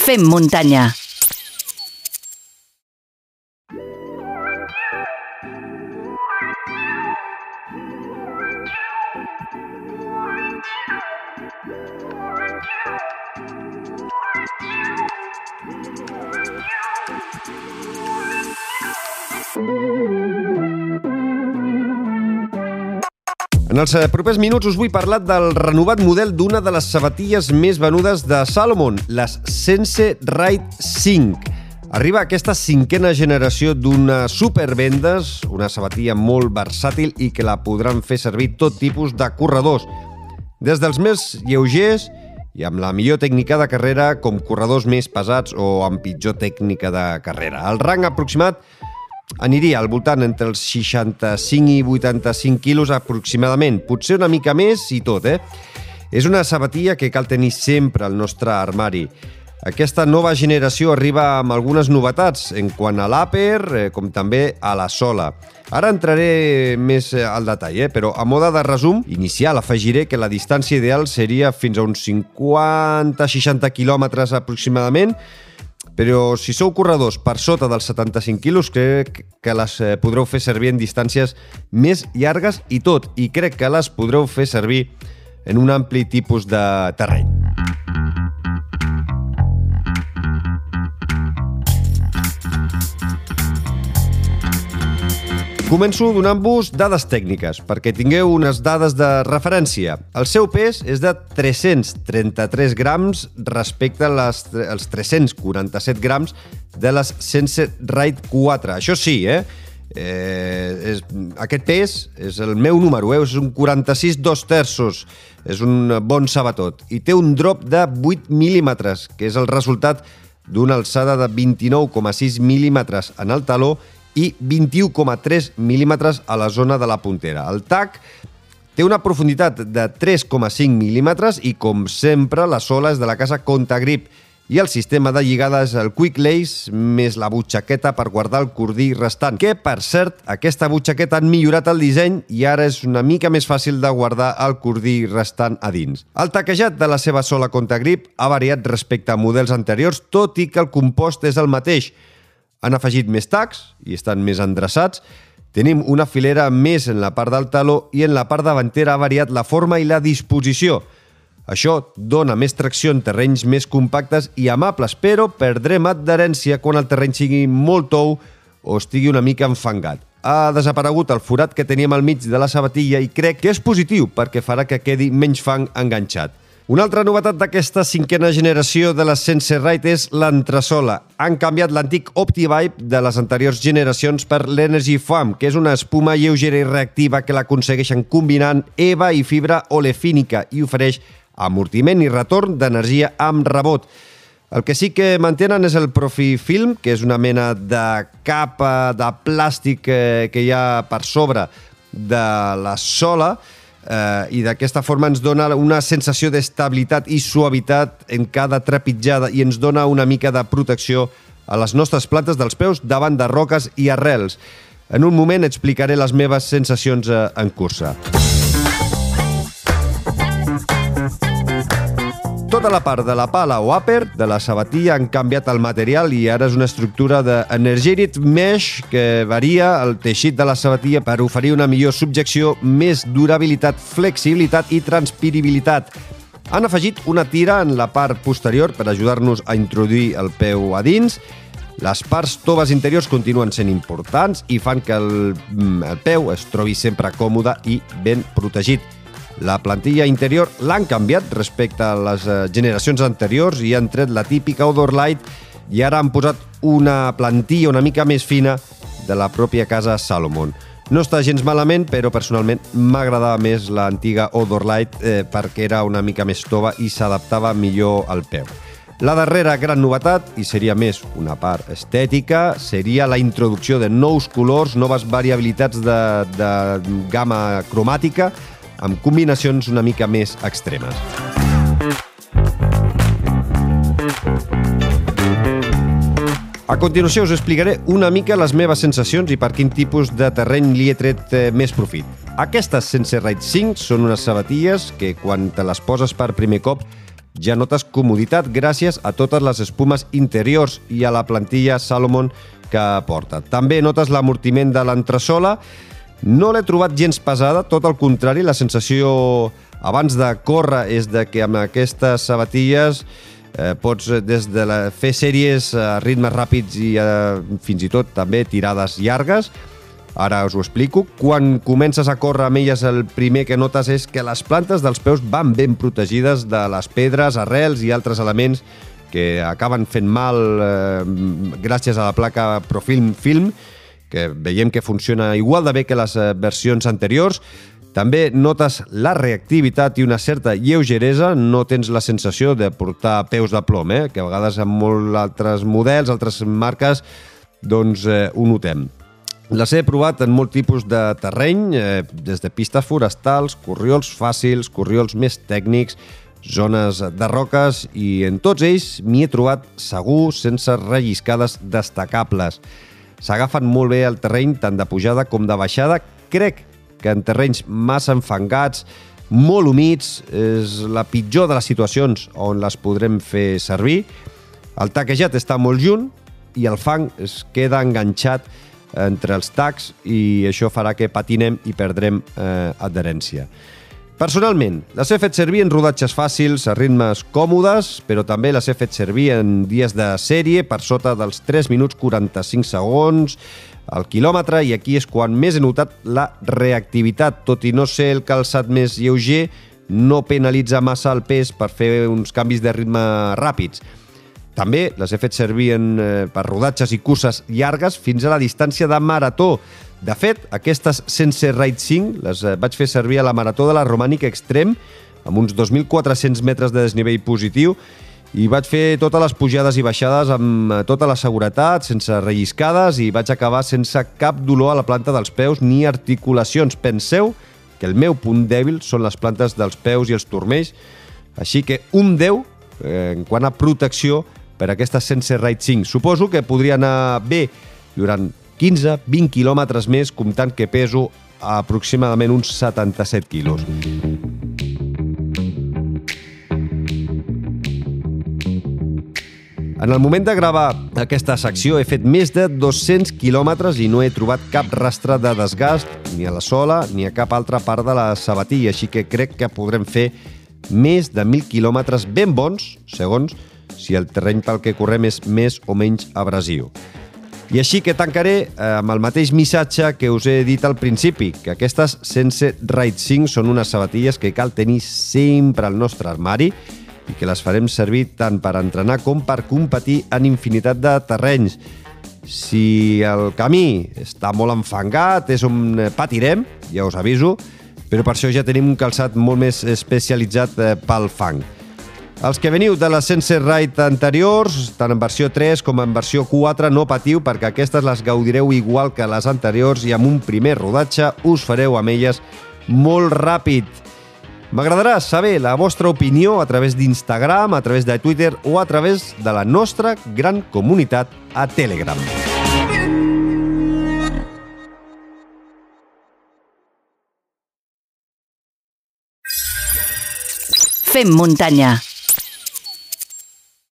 Fem muntanya. En els propers minuts us vull parlar del renovat model d'una de les sabatilles més venudes de Salomon, les Sense Ride 5. Arriba aquesta cinquena generació d'una supervendes, una sabatilla molt versàtil i que la podran fer servir tot tipus de corredors, des dels més lleugers i amb la millor tècnica de carrera com corredors més pesats o amb pitjor tècnica de carrera. El rang aproximat aniria al voltant entre els 65 i 85 quilos aproximadament, potser una mica més i tot, És una sabatilla que cal tenir sempre al nostre armari. Aquesta nova generació arriba amb algunes novetats en quant a l'upper, com també a la sola. Ara entraré més al detall, però a moda de resum inicial afegiré que la distància ideal seria fins a uns 50-60 quilòmetres aproximadament, però si sou corredors per sota dels 75 quilos, crec que les podreu fer servir en distàncies més llargues i tot, i crec que les podreu fer servir en un ampli tipus de terreny. Començo donant-vos dades tècniques, perquè tingueu unes dades de referència. El seu pes és de 333 grams respecte als 347 grams de les Sense Ride 4. Això sí, aquest pes és el meu número, és un 46 2/3, és un bon sabatot. I té un drop de 8 mil·límetres, que és el resultat d'una alçada de 29,6 mil·límetres en el taló i 21,3 mil·límetres a la zona de la puntera. El tac té una profunditat de 3,5 mil·límetres i, com sempre, la sola és de la casa Contagrip i el sistema de lligada és el Quick Lace més la butxaqueta per guardar el cordí restant, que, per cert, aquesta butxaqueta han millorat el disseny i ara és una mica més fàcil de guardar el cordí restant a dins. El taquejat de la seva sola Contagrip ha variat respecte a models anteriors, tot i que el compost és el mateix. Han afegit més tacs i estan més endreçats. Tenim una filera més en la part del taló i en la part davantera ha variat la forma i la disposició. Això dona més tracció en terrenys més compactes i amables, però perdrem adherència quan el terreny sigui molt tou o estigui una mica enfangat. Ha desaparegut el forat que teníem al mig de la sabatilla i crec que és positiu perquè farà que quedi menys fang enganxat. Una altra novetat d'aquesta cinquena generació de les Sense Ride és l'entresola. Han canviat l'antic OptiVibe de les anteriors generacions per l'Energy Foam, que és una espuma lleugera i reactiva que l'aconsegueixen combinant EVA i fibra olefínica i ofereix amortiment i retorn d'energia amb rebot. El que sí que mantenen és el ProfiFilm, que és una mena de capa de plàstic que hi ha per sobre de la sola, i d'aquesta forma ens dona una sensació d'estabilitat i suavitat en cada trepitjada i ens dona una mica de protecció a les nostres plantes dels peus davant de roques i arrels. En un moment explicaré les meves sensacions en cursa. Tota la part de la pala o upper de la sabatilla han canviat el material i ara és una estructura d'energetic mesh que varia el teixit de la sabatilla per oferir una millor subjecció, més durabilitat, flexibilitat i transpirabilitat. Han afegit una tira en la part posterior per ajudar-nos a introduir el peu a dins. Les parts toves interiors continuen sent importants i fan que el peu es trobi sempre còmode i ben protegit. La plantilla interior l'han canviat respecte a les generacions anteriors i han tret la típica Odorlite i ara han posat una plantilla una mica més fina de la pròpia casa Salomon. No està gens malament, però personalment m'agradava més l'antiga Odorlite perquè era una mica més tova i s'adaptava millor al peu. La darrera gran novetat, i seria més una part estètica, seria la introducció de nous colors, noves variabilitats de gamma cromàtica, amb combinacions una mica més extremes. A continuació us explicaré una mica les meves sensacions i per quin tipus de terreny li he tret més profit. Aquestes Sense Ride 5 són unes sabatilles que quan te les poses per primer cop ja notes comoditat gràcies a totes les espumes interiors i a la plantilla Salomon que porta. També notes l'amortiment de l'entresola. No l'he trobat gens pesada, tot el contrari, la sensació abans de córrer és de que amb aquestes sabatilles pots des de fer sèries a ritmes ràpids i fins i tot també tirades llargues. Ara us ho explico. Quan comences a córrer amb elles, el primer que notes és que les plantes dels peus van ben protegides de les pedres, arrels i altres elements que acaben fent mal gràcies a la placa Profilm Film, que veiem que funciona igual de bé que les versions anteriors. També notes la reactivitat i una certa lleugeresa, no tens la sensació de portar peus de plom, que a vegades amb molts altres models, altres marques, doncs ho notem. Les he provat en molt tipus de terreny, des de pistes forestals, corriols fàcils, corriols més tècnics, zones de roques, i en tots ells m'hi he trobat segur, sense relliscades destacables. S'agafen molt bé el terreny, tant de pujada com de baixada. Crec que en terrenys massa enfangats, molt humits, és la pitjor de les situacions on les podrem fer servir. El taquejat està molt junt i el fang es queda enganxat entre els tacs i això farà que patinem i perdrem adherència. Personalment, les he fet servir en rodatges fàcils, a ritmes còmodes, però també les he fet servir en dies de sèrie per sota dels 3 minuts 45 segons al quilòmetre, i aquí és quan més he notat la reactivitat. Tot i no ser el calçat més lleuger, no penalitza massa el pes per fer uns canvis de ritme ràpids. També les he fet servir per rodatges i curses llargues fins a la distància de marató. De fet, aquestes Sense Ride 5 les vaig fer servir a la marató de la Romànica Extrem, amb uns 2.400 metres de desnivell positiu, i vaig fer totes les pujades i baixades amb tota la seguretat, sense relliscades, i vaig acabar sense cap dolor a la planta dels peus ni articulacions. Penseu que el meu punt dèbil són les plantes dels peus i els turmells, així que un 10 en quant a protecció per aquestes Sense Ride 5. Suposo que podria anar bé durant 15-20 quilòmetres més, comptant que peso aproximadament uns 77 quilos. En el moment de gravar aquesta secció he fet més de 200 quilòmetres i no he trobat cap rastre de desgast ni a la sola ni a cap altra part de la sabatilla, així que crec que podrem fer més de 1.000 quilòmetres ben bons, segons si el terreny pel que correm és més o menys abrasiu. I així que tancaré amb el mateix missatge que us he dit al principi, que aquestes Sense Ride 5 són unes sabatilles que cal tenir sempre al nostre armari i que les farem servir tant per entrenar com per competir en infinitat de terrenys. Si el camí està molt enfangat, és on patirem, ja us aviso, però per això ja tenim un calçat molt més especialitzat pel fang. Els que veniu de les Sense Ride anteriors, tant en versió 3 com en versió 4, no patiu, perquè aquestes les gaudireu igual que les anteriors i amb un primer rodatge us fareu amb elles molt ràpid. M'agradarà saber la vostra opinió a través d'Instagram, a través de Twitter o a través de la nostra gran comunitat a Telegram. Fem muntanya.